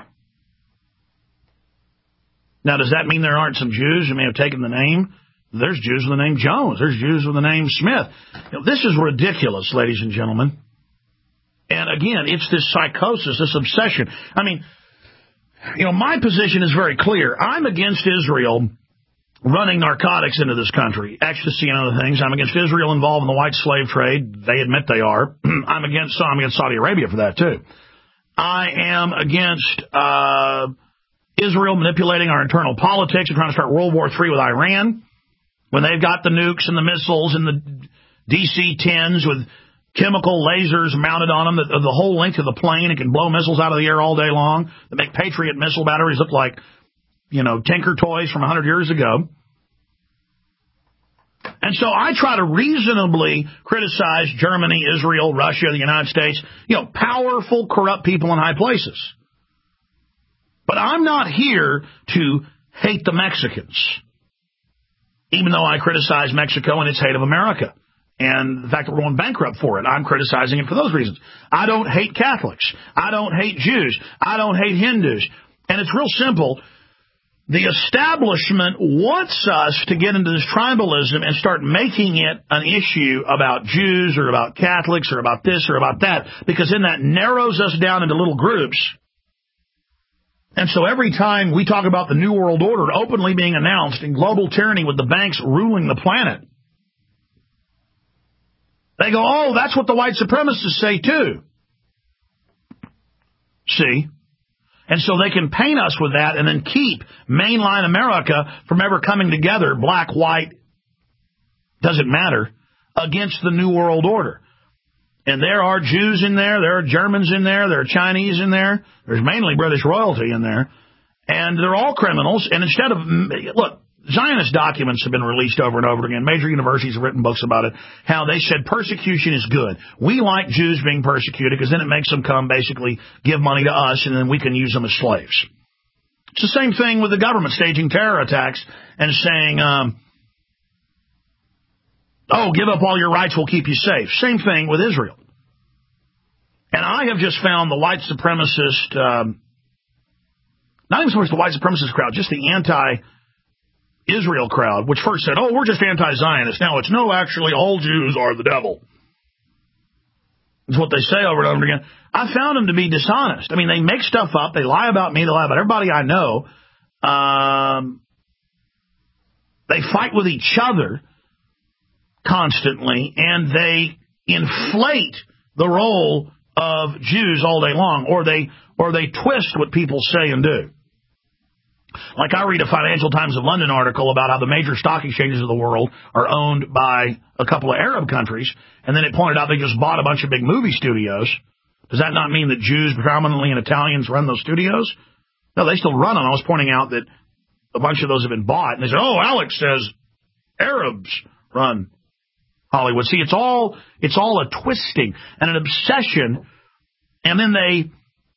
Now, does that mean there aren't some Jews who may have taken the name? There's Jews with the name Jones. There's Jews with the name Smith. You know, this is ridiculous, ladies and gentlemen. And again, it's this psychosis, this obsession. I mean, you know, my position is very clear. I'm against Israel running narcotics into this country, ecstasy and other things. I'm against Israel involved in the white slave trade. They admit they are. I'm against I'm against Saudi Arabia for that, too. I am against uh, Israel manipulating our internal politics and trying to start World War Three with Iran when they've got the nukes and the missiles and the D C tens with chemical lasers mounted on them, the, the whole length of the plane. It can blow missiles out of the air all day long. They make Patriot missile batteries look like, you know, Tinker toys from one hundred years ago. And so I try to reasonably criticize Germany, Israel, Russia, the United States, you know, powerful, corrupt people in high places. But I'm not here to hate the Mexicans, even though I criticize Mexico and its hate of America. and the fact that we're going bankrupt for it. I'm criticizing it for those reasons. I don't hate Catholics. I don't hate Jews. I don't hate Hindus. And it's real simple. The establishment wants us to get into this tribalism and start making it an issue about Jews or about Catholics or about this or about that, because then that narrows us down into little groups. And so every time we talk about the New World Order openly being announced in global tyranny with the banks ruling the planet, they go, oh, that's what the white supremacists say too. See? And so they can paint us with that and then keep mainline America from ever coming together, black, white, doesn't matter, against the New World Order. And there are Jews in there, there are Germans in there, there are Chinese in there, there's mainly British royalty in there, and they're all criminals. And instead of, look, Zionist documents have been released over and over again. Major universities have written books about it, how they said persecution is good. We like Jews being persecuted because then it makes them come, basically give money to us, and then we can use them as slaves. It's the same thing with the government staging terror attacks and saying, um, oh, give up all your rights, we'll keep you safe. Same thing with Israel. And I have just found the white supremacist, um, not even so much the white supremacist crowd, just the anti- Israel crowd, which first said, oh, we're just anti-Zionist. Now it's, no, actually, all Jews are the devil. That's what they say over and over again. I found them to be dishonest. I mean, they make stuff up. They lie about me. They lie about everybody I know. Um, they fight with each other constantly, and they inflate the role of Jews all day long, or they or they twist what people say and do. Like I read a Financial Times of London article about how the major stock exchanges of the world are owned by a couple of Arab countries, and then it pointed out they just bought a bunch of big movie studios. Does that not mean that Jews predominantly and Italians run those studios? No, they still run them. I was pointing out that a bunch of those have been bought, and they said, oh, Alex says Arabs run Hollywood. See, it's all it's all a twisting and an obsession, and then they...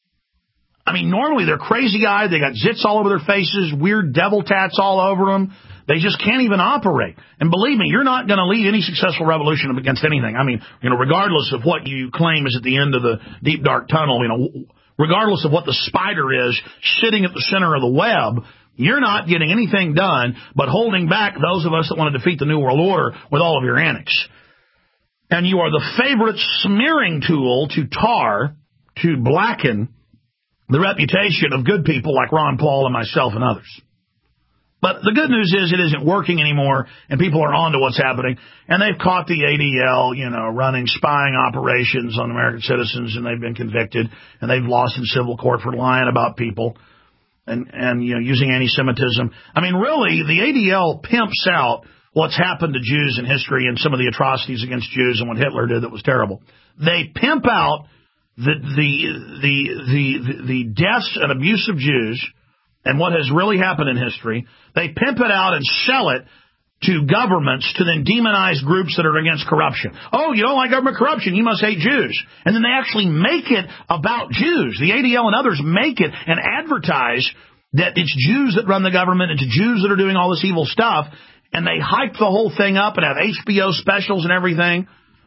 I mean, normally they're crazy eyed. They got zits all over their faces, weird devil tats all over them. They just can't even operate. And believe me, you're not going to lead any successful revolution against anything. I mean, you know, regardless of what you claim is at the end of the deep, dark tunnel, you know, regardless of what the spider is sitting at the center of the web, you're not getting anything done but holding back those of us that want to defeat the New World Order with all of your antics. And you are the favorite smearing tool to tar, to blacken the reputation of good people like Ron Paul and myself and others. But the good news is it isn't working anymore, and people are on to what's happening. And they've caught the A D L, you know, running spying operations on American citizens, and they've been convicted, and they've lost in civil court for lying about people and, and you know, using anti-Semitism. I mean, really, the A D L pimps out what's happened to Jews in history and some of the atrocities against Jews and what Hitler did that was terrible. They pimp out The, the the the the deaths and abuse of Jews and what has really happened in history. They pimp it out and sell it to governments to then demonize groups that are against corruption. Oh, you don't like government corruption, you must hate Jews. And then they actually make it about Jews. The A D L and others make it and advertise that it's Jews that run the government, it's Jews that are doing all this evil stuff, and they hype the whole thing up and have H B O specials and everything.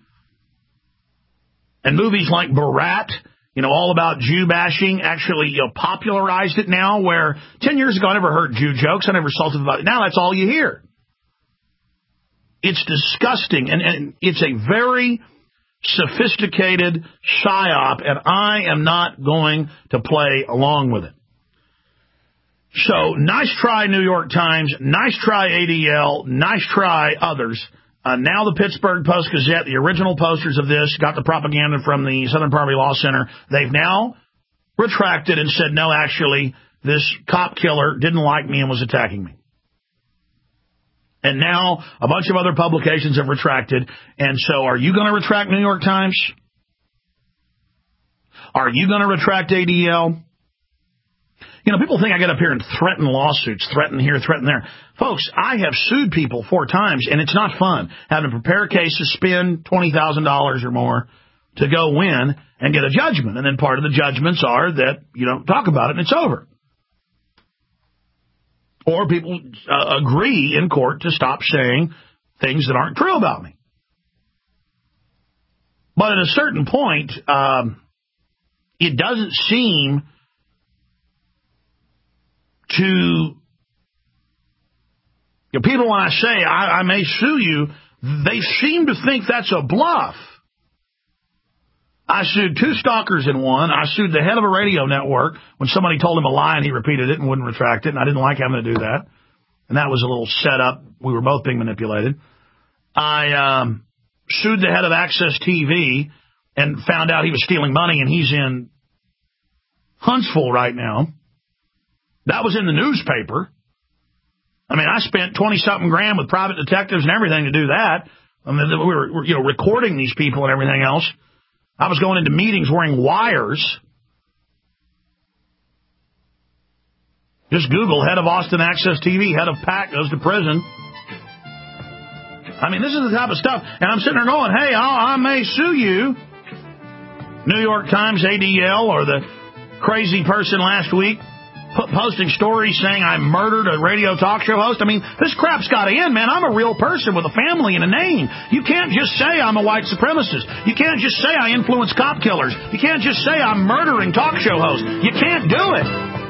And movies like Borat, you know, all about Jew bashing, actually, you know, popularized it now, where ten years ago I never heard Jew jokes. I never salted about it. Now that's all you hear. It's disgusting, and, and it's a very sophisticated psyop, and I am not going to play along with it. So, nice try, New York Times. Nice try, A D L. Nice try, others. Uh, now the Pittsburgh Post-Gazette, the original posters of this, got the propaganda from the Southern Poverty Law Center. They've now retracted and said, no, actually, this cop killer didn't like me and was attacking me. And now a bunch of other publications have retracted. And so are you going to retract New York Times? Are you going to retract A D L? You know, people think I get up here and threaten lawsuits, threaten here, threaten there. Folks, I have sued people four times, and it's not fun having to prepare cases, spend twenty thousand dollars or more to go win and get a judgment. And then part of the judgments are that you don't talk about it and it's over. Or people uh, agree in court to stop saying things that aren't true about me. But at a certain point, um, it doesn't seem to, you know, people when I say I, I may sue you, they seem to think that's a bluff. I sued two stalkers in one. I sued the head of a radio network when somebody told him a lie and he repeated it and wouldn't retract it, and I didn't like having to do that. And that was a little setup. We were both being manipulated. I um, sued the head of Access T V and found out he was stealing money, and he's in Huntsville right now. That was in the newspaper. I mean, I spent twenty-something grand with private detectives and everything to do that. I mean, we were, you know, recording these people and everything else. I was going into meetings wearing wires. Just Google head of Austin Access T V, head of PAC goes to prison. I mean, this is the type of stuff. And I'm sitting there going, hey, I, I may sue you. New York Times, A D L, or the crazy person last week posting stories saying I murdered a radio talk show host. I mean, this crap's got to end, man. I'm a real person with a family and a name. You can't just say I'm a white supremacist. You can't just say I influence cop killers. You can't just say I'm murdering talk show hosts. You can't do it.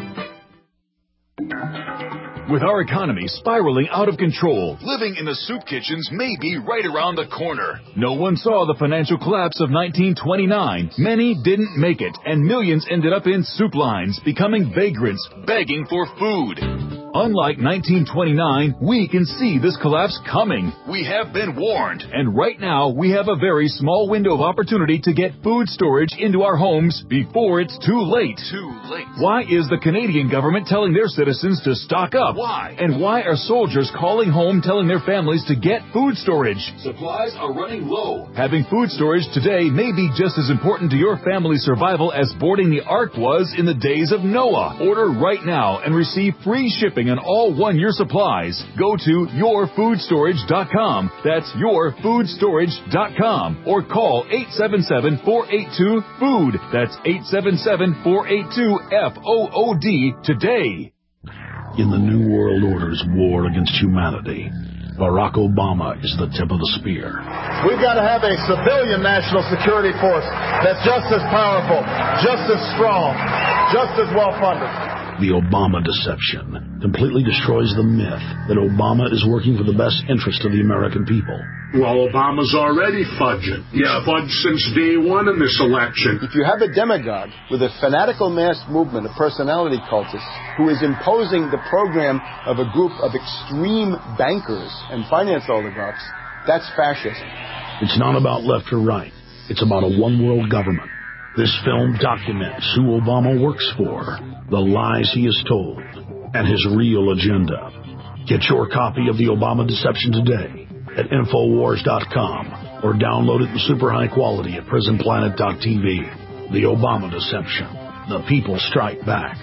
With our economy spiraling out of control, living in the soup kitchens may be right around the corner. No one saw the financial collapse of nineteen twenty-nine. Many didn't make it, and millions ended up in soup lines, becoming vagrants, begging for food. Unlike nineteen twenty-nine, we can see this collapse coming. We have been warned. And right now, we have a very small window of opportunity to get food storage into our homes before it's too late. Too late. Why is the Canadian government telling their citizens to stock up? Why? And why are soldiers calling home telling their families to get food storage? Supplies are running low. Having food storage today may be just as important to your family's survival as boarding the Ark was in the days of Noah. Order right now and receive free shipping on all one-year supplies. Go to your food storage dot com. That's your food storage dot com. Or call eight seven seven, four eight two, food. That's eight seven seven, four eight two, F O O D today. In the New World Order's war against humanity, Barack Obama is the tip of the spear. We've got to have a civilian national security force that's just as powerful, just as strong, just as well-funded. The Obama deception completely destroys the myth that Obama is working for the best interest of the American people. Well, Obama's already fudging. He's yeah. fudged since day one in this election. If you have a demagogue with a fanatical mass movement of personality cultists who is imposing the program of a group of extreme bankers and finance oligarchs, that's fascism. It's not about left or right. It's about a one-world government. This film documents who Obama works for, the lies he has told, and his real agenda. Get your copy of The Obama Deception today at Infowars dot com or download it in super high quality at Prison Planet dot T V. The Obama Deception. The people strike back.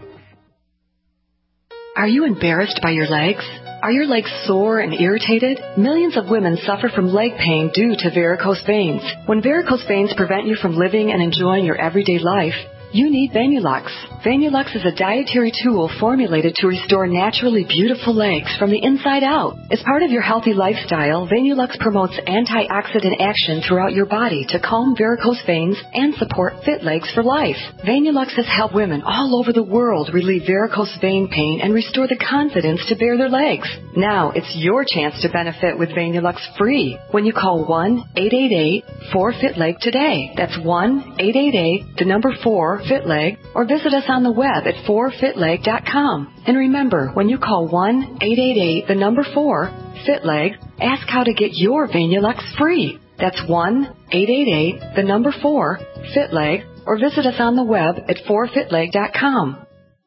Are you embarrassed by your legs? Are your legs sore and irritated? Millions of women suffer from leg pain due to varicose veins. When varicose veins prevent you from living and enjoying your everyday life, you need Venulux. Venulux is a dietary tool formulated to restore naturally beautiful legs from the inside out. As part of your healthy lifestyle, Venulux promotes antioxidant action throughout your body to calm varicose veins and support fit legs for life. Venulux has helped women all over the world relieve varicose vein pain and restore the confidence to bare their legs. Now it's your chance to benefit with Venulux free when you call one eight eight eight, four fit leg today. That's one eight eight eight, the number four, fit leg, or visit us on the web at four fit leg dot com. And remember, when you call one eight eight eight, the number four, fit leg, ask how to get your Venulux free. That's one eight eight eight, the number four, fit leg, or visit us on the web at four fit leg dot com.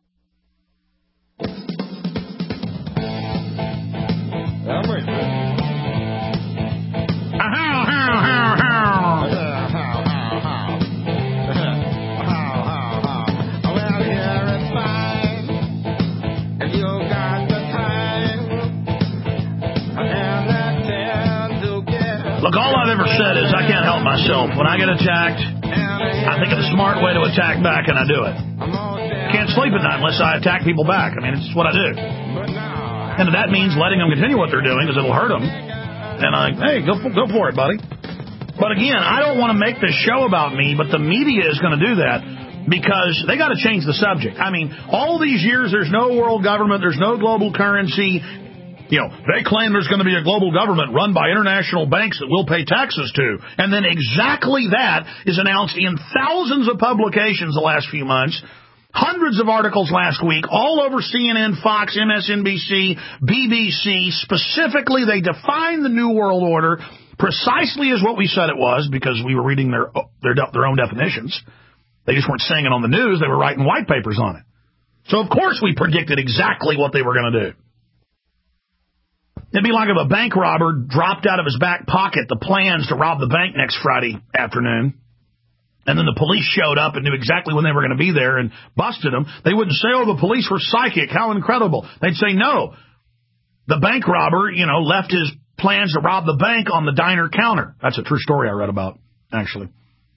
Look, all I've ever said is I can't help myself. When I get attacked, I think of a smart way to attack back, and I do it. Can't sleep at night unless I attack people back. I mean, it's what I do. And that means letting them continue what they're doing because it'll hurt them. And I, hey, go go for it, buddy. But again, I don't want to make this show about me, but the media is going to do that because they got to change the subject. I mean, all these years, there's no world government, there's no global currency. You know, they claim there's going to be a global government run by international banks that we'll pay taxes to. And then exactly that is announced in thousands of publications the last few months. Hundreds of articles last week, all over C N N, Fox, M S N B C, B B C. Specifically, they define the New World Order precisely as what we said it was, because we were reading their their their own definitions. They just weren't saying it on the news. They were writing white papers on it. So, of course, we predicted exactly what they were going to do. It'd be like if a bank robber dropped out of his back pocket the plans to rob the bank next Friday afternoon, and then the police showed up and knew exactly when they were going to be there and busted them. They wouldn't say, oh, the police were psychic. How incredible. They'd say, no, the bank robber, you know, left his plans to rob the bank on the diner counter. That's a true story I read about, actually.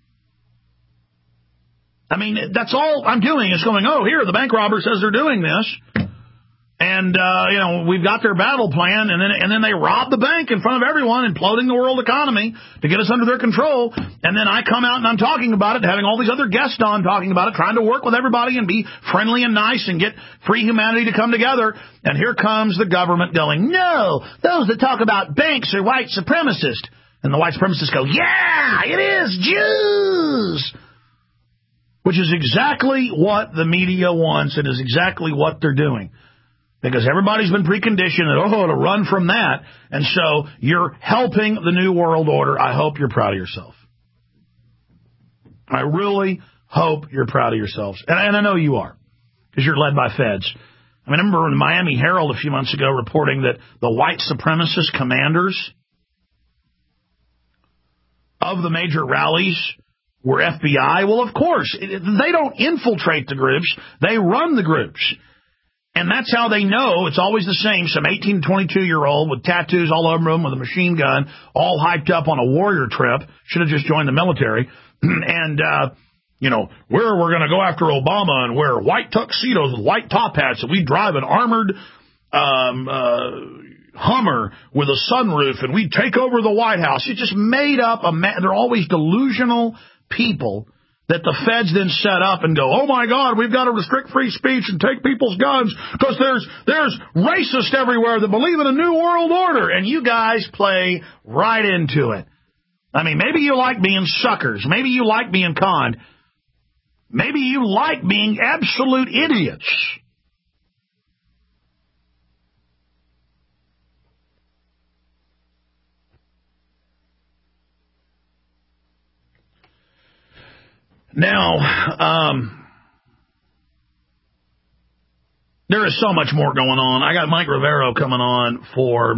I mean, that's all I'm doing is going, oh, here, the bank robber says they're doing this. And, uh, you know, we've got their battle plan, and then and then they rob the bank in front of everyone, imploding the world economy to get us under their control. And then I come out and I'm talking about it, having all these other guests on talking about it, trying to work with everybody and be friendly and nice and get free humanity to come together. And here comes the government going, no, those that talk about banks are white supremacists. And the white supremacists go, yeah, it is, Jews. Which is exactly what the media wants. It is exactly what they're doing. Because everybody's been preconditioned that, oh, to run from that. And so you're helping the New World Order. I hope you're proud of yourself. I really hope you're proud of yourselves. And, and I know you are, because you're led by feds. I mean, I remember in the Miami Herald a few months ago reporting that the white supremacist commanders of the major rallies were F B I. Well, of course, they don't infiltrate the groups. They run the groups. And that's how they know. It's always the same. Some eighteen, twenty-two-year-old with tattoos all over him with a machine gun, all hyped up on a warrior trip. Should have just joined the military. and, uh, you know, we're, we're going to go after Obama and wear white tuxedos with white top hats. And we drive an armored um, uh, Hummer with a sunroof and we take over the White House. It's just made up. A ma- They're always delusional people that the feds then set up and go, oh, my God, we've got to restrict free speech and take people's guns because there's there's racists everywhere that believe in a new world order. And you guys play right into it. I mean, maybe you like being suckers. Maybe you like being conned. Maybe you like being absolute idiots. Now, um, there is so much more going on. I got Mike Rivero coming on for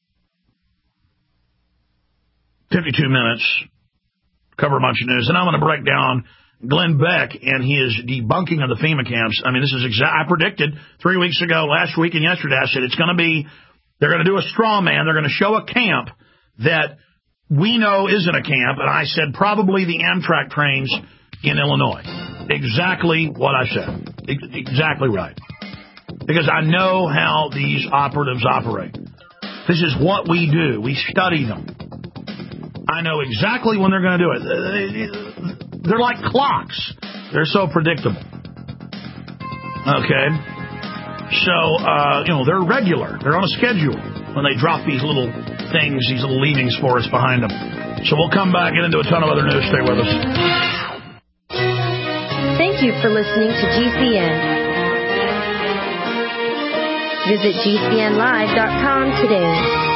fifty-two minutes, cover a bunch of news, and I'm going to break down Glenn Beck and his debunking of the FEMA camps. I mean, this is exact. I predicted three weeks ago, last week, and yesterday. I said it's going to be. They're going to do a straw man. They're going to show a camp that we know isn't a camp, and I said probably the Amtrak trains in Illinois. Exactly what I said. Exactly right. Because I know how these operatives operate. This is what we do. We study them. I know exactly when they're going to do it. They're like clocks. They're so predictable. Okay? So, uh, you know, they're regular. They're on a schedule when they drop these little things, these little leavings for us behind them. So we'll come back, get into a ton of other news. Stay with us. Thank you for listening to G C N. Visit G C N live dot com today.